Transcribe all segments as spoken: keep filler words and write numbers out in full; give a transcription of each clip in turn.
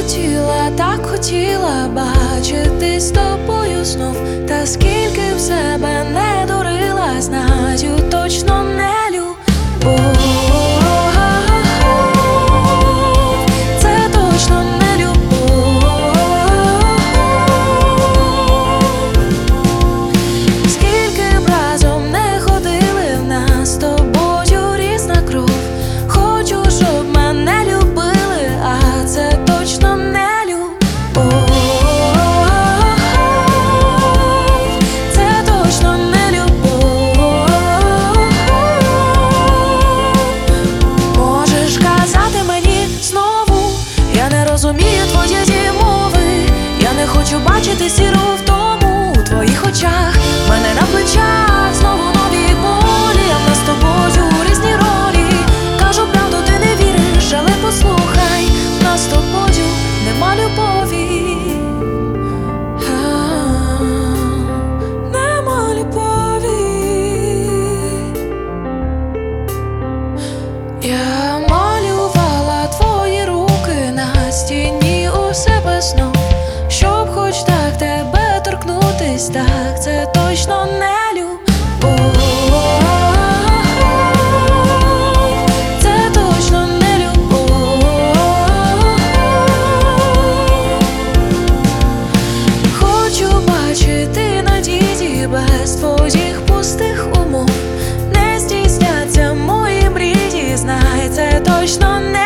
хотіла, так хотіла бачити з тобою знов, та скільки б себе не дурила, знаю, точно не любов. Це точно не любов. Скільки б разом не ходили, в нас з тобою різна кров. Хочу, щоб мене любили, а це точно не любов. Це точно не любов. Можеш казати мені знову, я не розумію твоєї мови. Я не хочу бачити сіру втому у твоїх очах, мене на плечах знову нові болі. А в нас з тобою різні ролі. Кажу правду, ти не віриш, але послухай, в нас з тобою нема любові. А, нема любові. Я малювала твої руки на стіні у себе знов, щоб хоч так тебе торкнутись, так це точно не любов. Це точно не любов. Хочу бачити надії без твоїх пустих умов. Не здійсняться мої мрії, знай, це точно не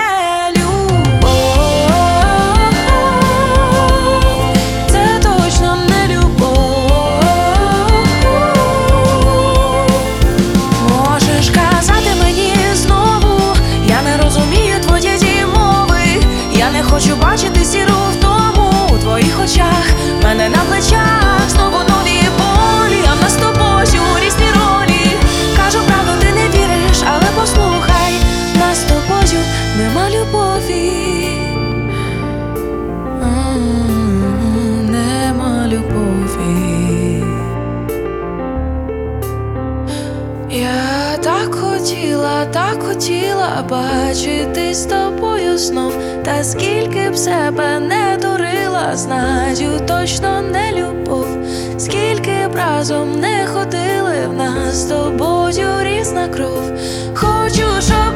хочу бачити сіру втому у твоїх очах, мене на плечах знову нові болі. А в нас з тобою різні ролі. Кажу правду, ти не віриш, але послухай, в нас з тобою нема любові. М-м-м, нема любові. Я так хотіла, так хотіла бачити з тобою знов, та скільки б себе не дурила, знаю, точно не любов. Скільки б разом не ходили, в нас з тобою різна кров. Хочу, щоб